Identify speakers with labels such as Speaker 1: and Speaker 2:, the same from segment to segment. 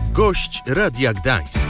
Speaker 1: Gość Radia Gdańsk.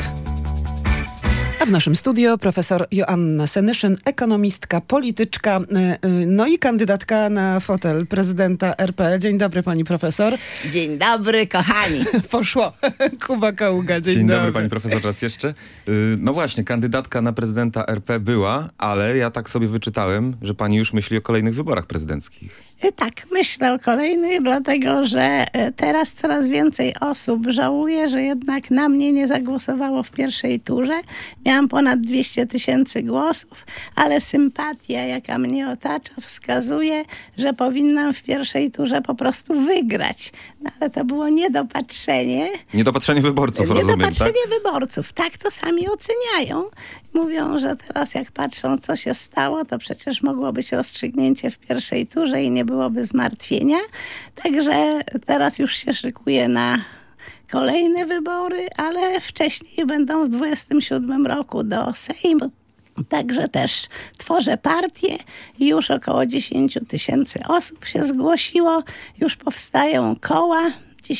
Speaker 2: A w naszym studio profesor Joanna Senyszyn, ekonomistka, polityczka, no i kandydatka na fotel prezydenta RP. Dzień dobry, pani profesor.
Speaker 3: Dzień dobry, kochani.
Speaker 2: Poszło. Kuba Kaługa, dzień dobry.
Speaker 4: Pani profesor, raz jeszcze. No właśnie, kandydatka na prezydenta RP była, ale ja tak sobie wyczytałem, że pani już myśli o kolejnych wyborach prezydenckich.
Speaker 3: Tak, myślę o kolejnych, dlatego że teraz coraz więcej osób żałuje, że jednak na mnie nie zagłosowało w pierwszej turze. Miałam ponad 200 000 głosów, ale sympatia, jaka mnie otacza, wskazuje, że powinnam w pierwszej turze po prostu wygrać. No ale to było niedopatrzenie.
Speaker 4: Niedopatrzenie wyborców, rozumiem,
Speaker 3: Niedopatrzenie wyborców, tak to sami oceniają. Mówią, że teraz jak patrzą, co się stało, to przecież mogło być rozstrzygnięcie w pierwszej turze i nie byłoby zmartwienia. Także teraz już się szykuję na kolejne wybory, ale wcześniej będą w 27 roku do Sejmu. Także też tworzę partię i już około 10 000 osób się zgłosiło. Już powstają koła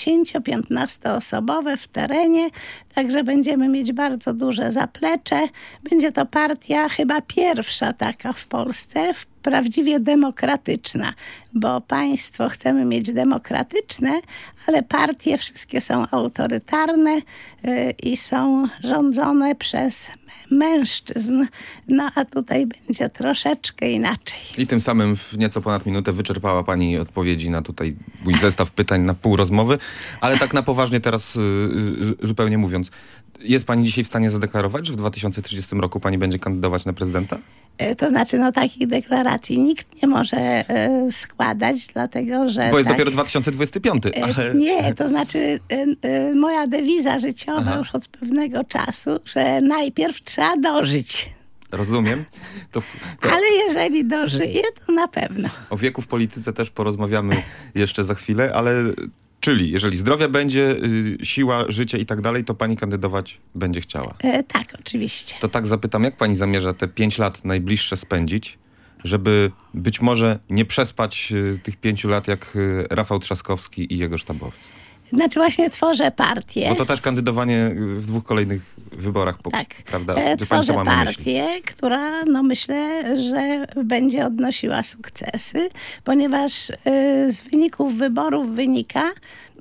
Speaker 3: 10-15 osobowe w terenie, także będziemy mieć bardzo duże zaplecze. Będzie to partia chyba pierwsza taka w Polsce, prawdziwie demokratyczna, bo państwo chcemy mieć demokratyczne, ale partie wszystkie są autorytarne i są rządzone przez mężczyzn. No a tutaj będzie troszeczkę inaczej.
Speaker 4: I tym samym w nieco ponad minutę wyczerpała pani odpowiedzi na tutaj mój zestaw pytań na pół rozmowy, ale tak na poważnie teraz zupełnie mówiąc, jest pani dzisiaj w stanie zadeklarować, że w 2030 roku pani będzie kandydować na prezydenta?
Speaker 3: To znaczy, takich deklaracji nikt nie może składać, dlatego że...
Speaker 4: Bo jest dopiero 2025, ale...
Speaker 3: Nie, to znaczy moja dewiza życiowa już od pewnego czasu, że najpierw trzeba dożyć.
Speaker 4: Rozumiem.
Speaker 3: Ale jeżeli dożyję, to na pewno.
Speaker 4: O wieku w polityce też porozmawiamy jeszcze za chwilę, ale... Czyli jeżeli zdrowie będzie, siła, życie i tak dalej, to pani kandydować będzie chciała.
Speaker 3: Tak, oczywiście.
Speaker 4: To tak zapytam, jak pani zamierza te 5 lat najbliższe spędzić, żeby być może nie przespać tych 5 lat jak Rafał Trzaskowski i jego sztabowcy?
Speaker 3: Znaczy właśnie tworzę partię.
Speaker 4: Bo to też kandydowanie w 2 kolejnych wyborach,
Speaker 3: tak.
Speaker 4: prawda?
Speaker 3: Tworzę partię, która myślę, że będzie odnosiła sukcesy, ponieważ z wyników wyborów wynika,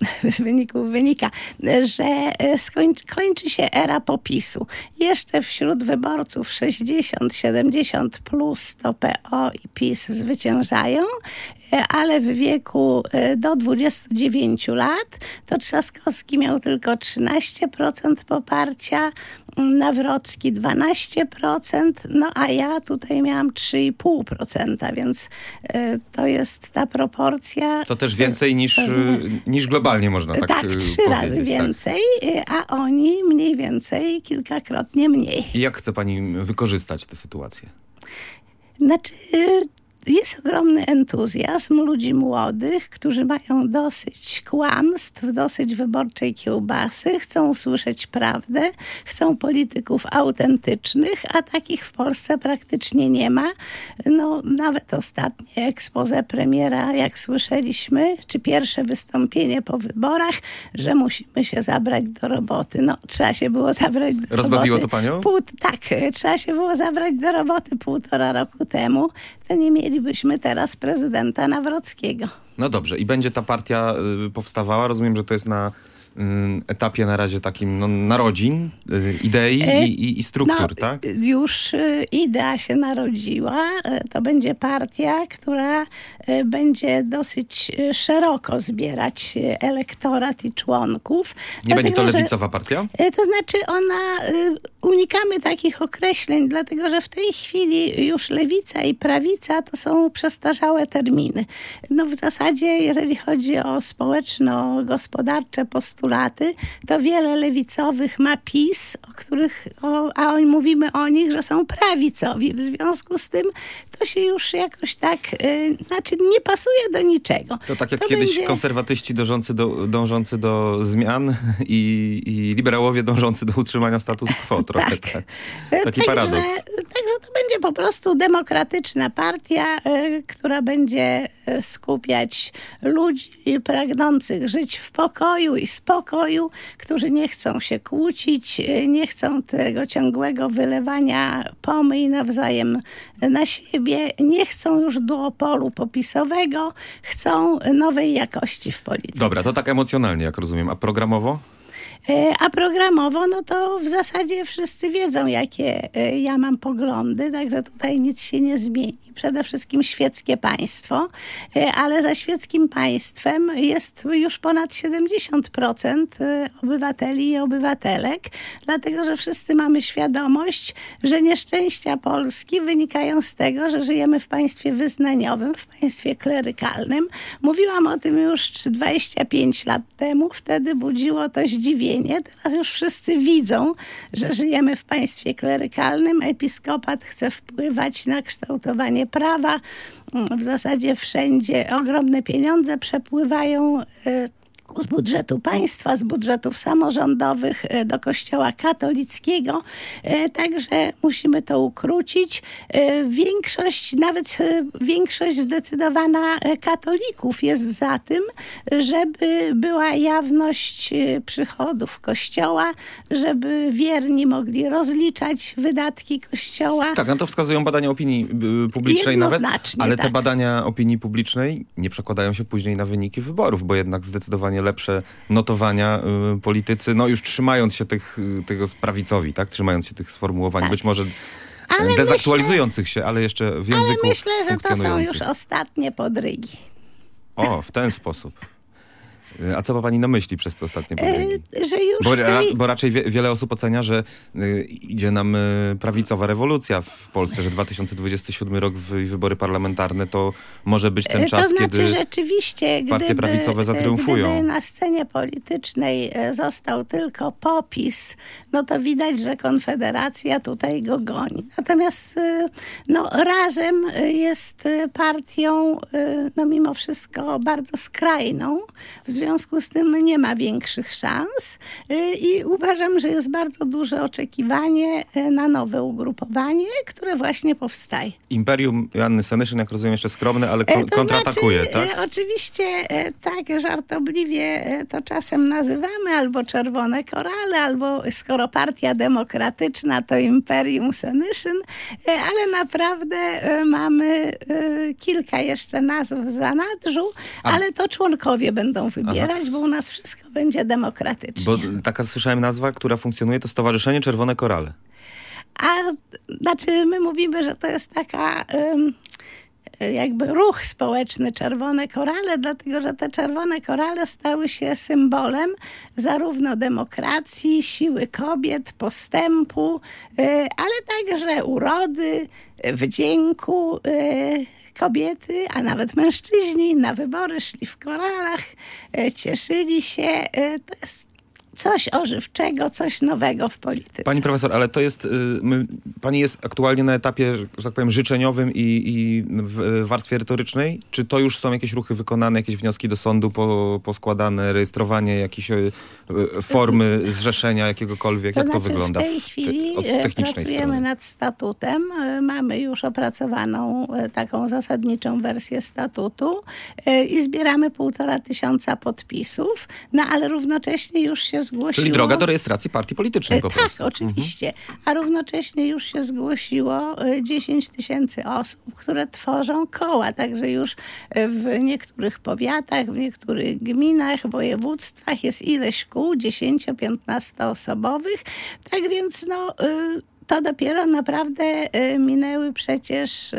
Speaker 3: że kończy się era popisu. Jeszcze wśród wyborców 60-70 plus to PO i PiS zwyciężają, ale w wieku do 29 lat to Trzaskowski miał tylko 13% poparcia, Nawrocki 12%, a ja tutaj miałam 3,5%, więc to jest ta proporcja.
Speaker 4: To też więcej niż globalnie można tak powiedzieć.
Speaker 3: 3 razy więcej, a oni mniej więcej kilkakrotnie mniej.
Speaker 4: I jak chce pani wykorzystać tę sytuację?
Speaker 3: Znaczy... Jest ogromny entuzjazm ludzi młodych, którzy mają dosyć kłamstw, dosyć wyborczej kiełbasy, chcą usłyszeć prawdę, chcą polityków autentycznych, a takich w Polsce praktycznie nie ma. Nawet ostatnie expose premiera, jak słyszeliśmy, czy pierwsze wystąpienie po wyborach, że musimy się zabrać do roboty. Trzeba się było zabrać do roboty.
Speaker 4: Rozbawiło to panią?
Speaker 3: Tak, trzeba się było zabrać do roboty 1,5 roku temu. To nie mielibyśmy teraz prezydenta Nawrockiego.
Speaker 4: No dobrze, i będzie ta partia powstawała. Rozumiem, że to jest na etapie na razie takim narodzin, idei i struktur, tak?
Speaker 3: Już idea się narodziła. To będzie partia, która będzie dosyć szeroko zbierać elektorat i członków.
Speaker 4: Nie będzie to lewicowa partia?
Speaker 3: To znaczy unikamy takich określeń, dlatego że w tej chwili już lewica i prawica to są przestarzałe terminy. W zasadzie, jeżeli chodzi o społeczno-gospodarcze postulaty, to wiele lewicowych ma PiS, mówimy o nich, że są prawicowi. W związku z tym to się już jakoś tak, nie pasuje do niczego.
Speaker 4: To tak jak kiedyś konserwatyści dążący do zmian i liberałowie dążący do utrzymania status quo. Trochę taki paradoks.
Speaker 3: Także to będzie po prostu demokratyczna partia, która będzie skupiać ludzi pragnących żyć w pokoju i spokoju, którzy nie chcą się kłócić, nie chcą tego ciągłego wylewania pomyj nawzajem na siebie, nie chcą już duopolu popisowego, chcą nowej jakości w polityce.
Speaker 4: Dobra, to tak emocjonalnie, jak rozumiem. A programowo?
Speaker 3: A programowo, no to w zasadzie wszyscy wiedzą, jakie ja mam poglądy, także tutaj nic się nie zmieni. Przede wszystkim świeckie państwo, ale za świeckim państwem jest już ponad 70% obywateli i obywatelek, dlatego że wszyscy mamy świadomość, że nieszczęścia Polski wynikają z tego, że żyjemy w państwie wyznaniowym, w państwie klerykalnym. Mówiłam o tym już 25 lat temu, wtedy budziło to zdziwienie. Teraz już wszyscy widzą, że żyjemy w państwie klerykalnym. Episkopat chce wpływać na kształtowanie prawa. W zasadzie wszędzie ogromne pieniądze przepływają z budżetu państwa, z budżetów samorządowych do Kościoła katolickiego. Także musimy to ukrócić. Większość zdecydowana katolików jest za tym, żeby była jawność przychodów Kościoła, żeby wierni mogli rozliczać wydatki Kościoła.
Speaker 4: Tak, na to wskazują badania opinii publicznej nawet, ale
Speaker 3: tak.
Speaker 4: Te badania opinii publicznej nie przekładają się później na wyniki wyborów, bo jednak zdecydowanie lepsze notowania politycy, no już trzymając się tego prawicowi, tak? Trzymając się tych sformułowań, tak. Być może dezaktualizujących się, ale jeszcze w języku
Speaker 3: myślę, że to są
Speaker 4: funkcjonujących.
Speaker 3: już ostatnie podrygi.
Speaker 4: O, w ten sposób. A co ma pani na myśli przez te ostatnie podrygi?
Speaker 3: Że już
Speaker 4: Bo raczej wiele osób ocenia, że idzie nam prawicowa rewolucja w Polsce, że 2027 rok wybory parlamentarne to może być ten czas,
Speaker 3: to znaczy,
Speaker 4: kiedy
Speaker 3: rzeczywiście,
Speaker 4: partie prawicowe zatriumfują.
Speaker 3: Gdyby na scenie politycznej został tylko PO-PiS, no to widać, że Konfederacja tutaj go goni. Natomiast Razem jest partią mimo wszystko bardzo skrajną. W związku z tym nie ma większych szans i uważam, że jest bardzo duże oczekiwanie na nowe ugrupowanie, które właśnie powstaje.
Speaker 4: Imperium Joanny Senyszyn, jak rozumiem, jeszcze skromne, ale kontratakuje, tak?
Speaker 3: Oczywiście tak żartobliwie to czasem nazywamy, albo Czerwone Korale, albo skoro Partia Demokratyczna to Imperium Senyszyn, ale naprawdę mamy kilka jeszcze nazw w zanadrzu, ale to członkowie będą wybierać, bo u nas wszystko będzie demokratycznie.
Speaker 4: Bo taka słyszałem nazwa, która funkcjonuje, to Stowarzyszenie Czerwone Korale.
Speaker 3: Znaczy my mówimy, że to jest taka jakby ruch społeczny Czerwone Korale, dlatego że te Czerwone Korale stały się symbolem zarówno demokracji, siły kobiet, postępu, ale także urody, wdzięku. Kobiety, a nawet mężczyźni na wybory szli w koralach, cieszyli się. To jest coś ożywczego, coś nowego w polityce.
Speaker 4: Pani profesor, ale to jest, pani jest aktualnie na etapie, że tak powiem, życzeniowym i w warstwie retorycznej? Czy to już są jakieś ruchy wykonane, jakieś wnioski do sądu poskładane, rejestrowanie jakiejś formy zrzeszenia jakiegokolwiek? Jak to wygląda
Speaker 3: w tej chwili
Speaker 4: od technicznej
Speaker 3: pracujemy
Speaker 4: strony?
Speaker 3: nad statutem. Mamy już opracowaną taką zasadniczą wersję statutu i zbieramy 1500 podpisów, ale równocześnie już się zgłosiło...
Speaker 4: Czyli droga do rejestracji partii politycznej po prostu.
Speaker 3: Tak, oczywiście. A równocześnie już się zgłosiło 10 000 osób, które tworzą koła. Także już w niektórych powiatach, w niektórych gminach, województwach jest ileś kół, 10-15 osobowych. Tak więc to dopiero naprawdę minęły przecież...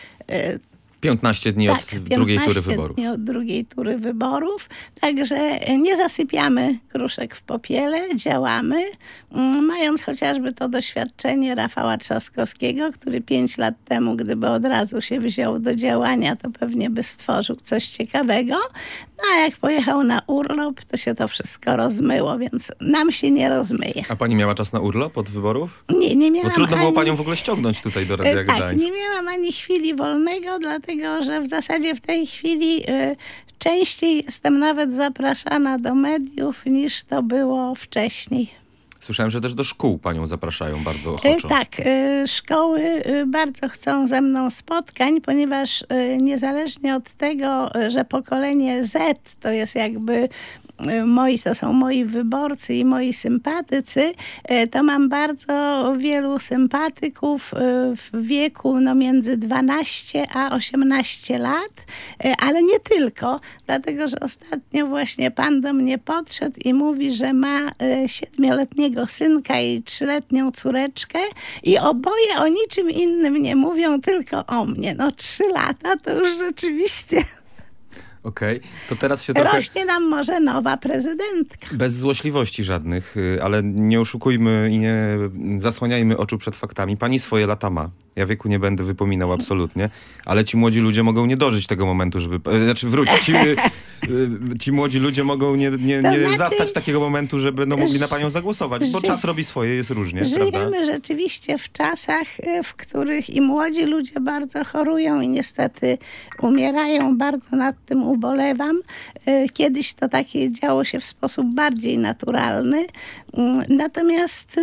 Speaker 4: 15 dni od drugiej tury wyborów.
Speaker 3: 15 dni od drugiej tury wyborów. Także nie zasypiamy gruszek w popiele, działamy. Mając chociażby to doświadczenie Rafała Trzaskowskiego, który 5 lat temu, gdyby od razu się wziął do działania, to pewnie by stworzył coś ciekawego. A jak pojechał na urlop, to się to wszystko rozmyło, więc nam się nie rozmyje.
Speaker 4: A pani miała czas na urlop od wyborów?
Speaker 3: Nie miałam.
Speaker 4: Bo trudno było panią w ogóle ściągnąć tutaj do Radia Gdańsk.
Speaker 3: Tak, nie miałam ani chwili wolnego, dlatego że w zasadzie w tej chwili częściej jestem nawet zapraszana do mediów niż to było wcześniej.
Speaker 4: Słyszałem, że też do szkół panią zapraszają bardzo ochoczo.
Speaker 3: Tak, szkoły bardzo chcą ze mną spotkań, ponieważ niezależnie od tego, że pokolenie Z to jest jakby to są moi wyborcy i moi sympatycy, to mam bardzo wielu sympatyków w wieku między 12 a 18 lat, ale nie tylko, dlatego że ostatnio właśnie pan do mnie podszedł i mówi, że ma 7-letniego synka i 3-letnią córeczkę i oboje o niczym innym nie mówią, tylko o mnie. 3 lata to już rzeczywiście...
Speaker 4: Okej, to teraz się trochę...
Speaker 3: Rośnie nam może nowa prezydentka.
Speaker 4: Bez złośliwości żadnych, ale nie oszukujmy i nie zasłaniajmy oczu przed faktami. Pani swoje lata ma. Ja wieku nie będę wypominał absolutnie, ale ci młodzi ludzie mogą nie dożyć tego momentu, żeby... wrócić. Ci młodzi ludzie mogą nie zastać takiego momentu, żeby mogli na panią zagłosować, bo czas robi swoje, jest różnie,
Speaker 3: żyjemy
Speaker 4: prawda?
Speaker 3: rzeczywiście w czasach, w których i młodzi ludzie bardzo chorują i niestety umierają. Bardzo nad tym ubolewam. Kiedyś to takie działo się w sposób bardziej naturalny. Natomiast,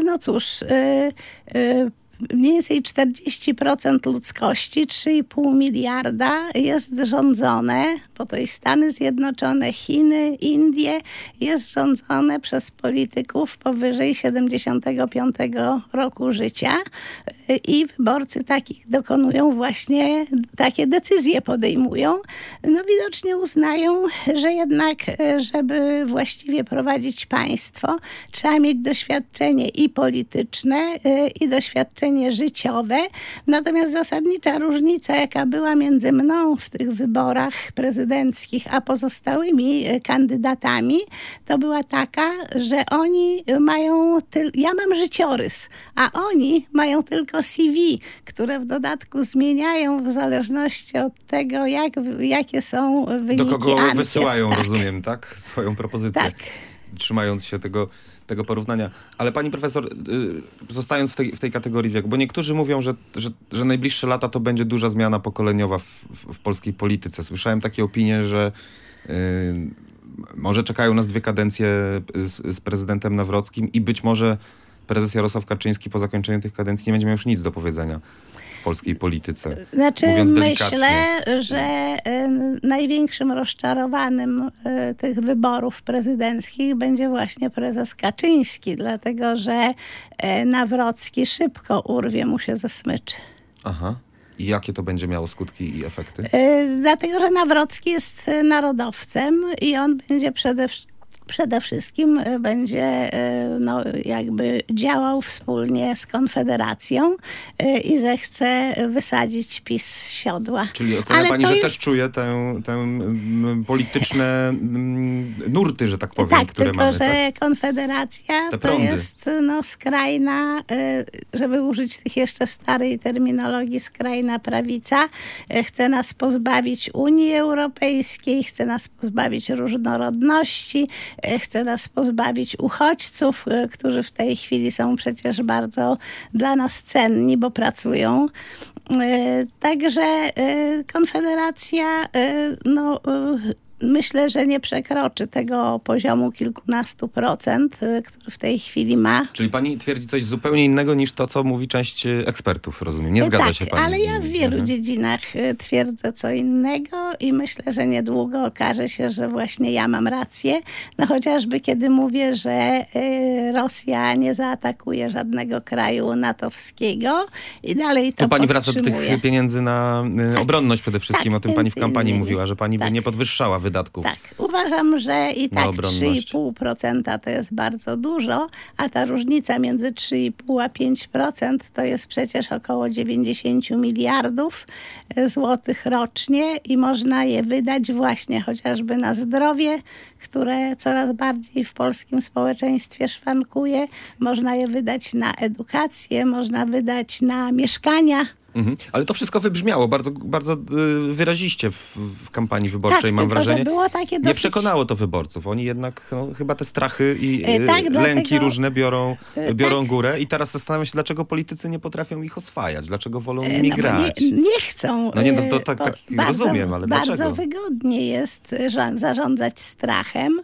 Speaker 3: mniej więcej 40% ludzkości, 3,5 miliarda jest rządzone, bo to jest Stany Zjednoczone, Chiny, Indie, jest rządzone przez polityków powyżej 75 roku życia i wyborcy takich dokonują właśnie, takie decyzje podejmują. Widocznie uznają, że jednak, żeby właściwie prowadzić państwo, trzeba mieć doświadczenie i polityczne, i doświadczenie życiowe. Natomiast zasadnicza różnica, jaka była między mną w tych wyborach prezydenckich, a pozostałymi kandydatami, to była taka, że oni mają... Ja mam życiorys, a oni mają tylko CV, które w dodatku zmieniają w zależności od tego, jakie są wyniki
Speaker 4: Do kogo
Speaker 3: ankiet.
Speaker 4: wysyłają,
Speaker 3: Tak.
Speaker 4: rozumiem, tak? Swoją propozycję.
Speaker 3: Tak.
Speaker 4: Trzymając się tego porównania. Ale pani profesor, zostając w tej kategorii wieku, bo niektórzy mówią, że najbliższe lata to będzie duża zmiana pokoleniowa w polskiej polityce. Słyszałem takie opinie, że może czekają nas 2 kadencje z prezydentem Nawrockim i być może prezes Jarosław Kaczyński po zakończeniu tych kadencji nie będzie miał już nic do powiedzenia w polskiej polityce.
Speaker 3: Myślę, że największym rozczarowanym tych wyborów prezydenckich będzie właśnie prezes Kaczyński, dlatego że Nawrocki szybko urwie mu się ze smyczy.
Speaker 4: Aha. I jakie to będzie miało skutki i efekty?
Speaker 3: Dlatego, że Nawrocki jest narodowcem i on będzie przede wszystkim będzie jakby działał wspólnie z Konfederacją i zechce wysadzić PiS z siodła.
Speaker 4: Czyli ocenia pani, że też czuje te polityczne nurty, że tak powiem, które
Speaker 3: tylko,
Speaker 4: mamy.
Speaker 3: że Konfederacja to jest skrajna, żeby użyć tych jeszcze starej terminologii, skrajna prawica. Chce nas pozbawić Unii Europejskiej, chce nas pozbawić różnorodności, chce nas pozbawić uchodźców, którzy w tej chwili są przecież bardzo dla nas cenni, bo pracują. Także Konfederacja myślę, że nie przekroczy tego poziomu kilkunastu procent, który w tej chwili ma.
Speaker 4: Czyli pani twierdzi coś zupełnie innego niż to, co mówi część ekspertów, rozumiem. Nie zgadza się pani
Speaker 3: ale
Speaker 4: z
Speaker 3: ja
Speaker 4: nimi.
Speaker 3: w wielu dziedzinach twierdzę co innego i myślę, że niedługo okaże się, że właśnie ja mam rację. Chociażby kiedy mówię, że Rosja nie zaatakuje żadnego kraju natowskiego i dalej to
Speaker 4: pani wraca do
Speaker 3: podtrzymuje.
Speaker 4: tych pieniędzy na obronność przede wszystkim. O tym pani w kampanii
Speaker 3: innymi.
Speaker 4: mówiła, że pani by nie podwyższała wydatków.
Speaker 3: Tak, uważam, że i tak
Speaker 4: obronność.
Speaker 3: 3,5% to jest bardzo dużo, a ta różnica między 3,5 a 5% to jest przecież około 90 miliardów złotych rocznie i można je wydać właśnie chociażby na zdrowie, które coraz bardziej w polskim społeczeństwie szwankuje. Można je wydać na edukację, można wydać na mieszkania.
Speaker 4: Ale to wszystko wybrzmiało bardzo, bardzo wyraziście w kampanii wyborczej,
Speaker 3: Tak,
Speaker 4: mam
Speaker 3: tylko,
Speaker 4: wrażenie.
Speaker 3: że było takie
Speaker 4: Nie
Speaker 3: dosyć...
Speaker 4: przekonało to wyborców. Oni jednak chyba te strachy i
Speaker 3: Tak,
Speaker 4: lęki
Speaker 3: dlatego-
Speaker 4: różne biorą
Speaker 3: tak.
Speaker 4: górę i teraz zastanawiam się, dlaczego politycy nie potrafią ich oswajać, dlaczego wolą
Speaker 3: No
Speaker 4: nimi
Speaker 3: bo
Speaker 4: grać.
Speaker 3: nie chcą.
Speaker 4: No nie, no to tak
Speaker 3: bo
Speaker 4: rozumiem, ale
Speaker 3: bardzo
Speaker 4: dlaczego?
Speaker 3: wygodnie jest zarządzać strachem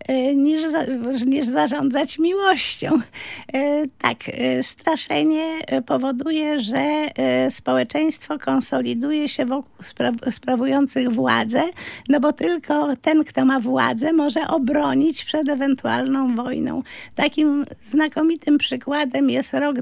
Speaker 3: niż zarządzać miłością. Tak, straszenie powoduje, że społeczeństwo konsoliduje się wokół sprawujących władzę, no bo tylko ten, kto ma władzę, może obronić przed ewentualną wojną. Takim znakomitym przykładem jest rok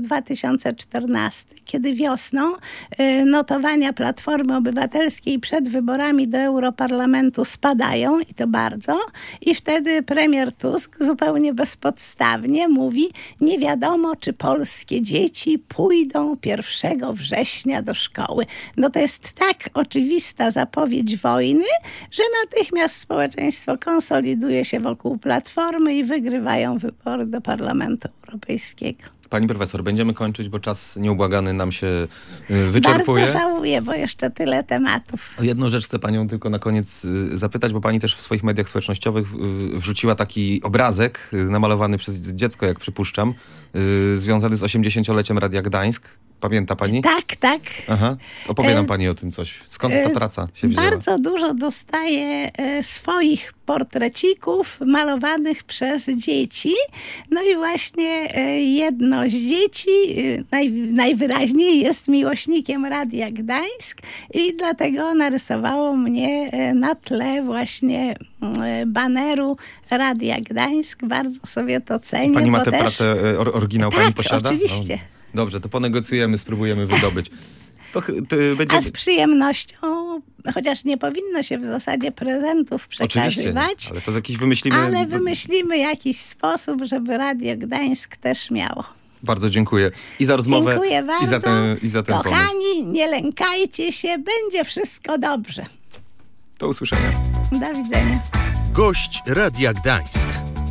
Speaker 3: 2014, kiedy wiosną notowania Platformy Obywatelskiej przed wyborami do Europarlamentu spadają i to bardzo. I wtedy premier Tusk zupełnie bezpodstawnie mówi, nie wiadomo, czy polskie dzieci pójdą 1 września do szkoły. No to jest tak oczywista zapowiedź wojny, że natychmiast społeczeństwo konsoliduje się wokół Platformy i wygrywają wybory do Parlamentu Europejskiego.
Speaker 4: Pani profesor, będziemy kończyć, bo czas nieubłagany nam się wyczerpuje.
Speaker 3: Bardzo żałuję, bo jeszcze tyle tematów.
Speaker 4: O jedną rzecz chcę panią tylko na koniec zapytać, bo pani też w swoich mediach społecznościowych wrzuciła taki obrazek namalowany przez dziecko, jak przypuszczam, związany z 80-leciem Radia Gdańsk. Pamięta pani?
Speaker 3: Tak.
Speaker 4: Aha. Opowie nam pani o tym coś. Skąd ta praca się wzięła?
Speaker 3: Bardzo dużo dostaję swoich portrecików malowanych przez dzieci. No i właśnie jedno z dzieci najwyraźniej jest miłośnikiem Radia Gdańsk i dlatego narysowało mnie na tle właśnie baneru Radia Gdańsk. Bardzo sobie to cenię.
Speaker 4: Pani ma
Speaker 3: bo
Speaker 4: tę
Speaker 3: też...
Speaker 4: pracę, oryginał pani
Speaker 3: Tak,
Speaker 4: posiada?
Speaker 3: oczywiście.
Speaker 4: No. Dobrze, to ponegocjujemy, spróbujemy wydobyć. To będzie...
Speaker 3: A z przyjemnością, chociaż nie powinno się w zasadzie prezentów przekazywać.
Speaker 4: Oczywiście, ale to z jakiś wymyślimy...
Speaker 3: Ale wymyślimy jakiś sposób, żeby Radio Gdańsk też miało.
Speaker 4: Bardzo dziękuję i za rozmowę,
Speaker 3: Dziękuję bardzo.
Speaker 4: i za ten pomysł.
Speaker 3: Kochani, nie lękajcie się, będzie wszystko dobrze.
Speaker 4: Do usłyszenia.
Speaker 3: Do widzenia.
Speaker 1: Gość Radia Gdańsk.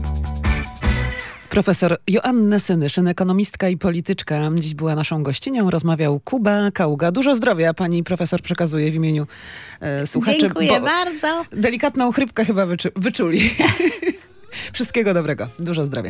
Speaker 2: Profesor Joanna Senyszyn, ekonomistka i polityczka, dziś była naszą gościnią. Rozmawiał Kuba Kaługa. Dużo zdrowia pani profesor przekazuje w imieniu słuchaczy.
Speaker 3: Dziękuję bardzo.
Speaker 2: Delikatną chrypkę chyba wyczuli. Wszystkiego dobrego. Dużo zdrowia.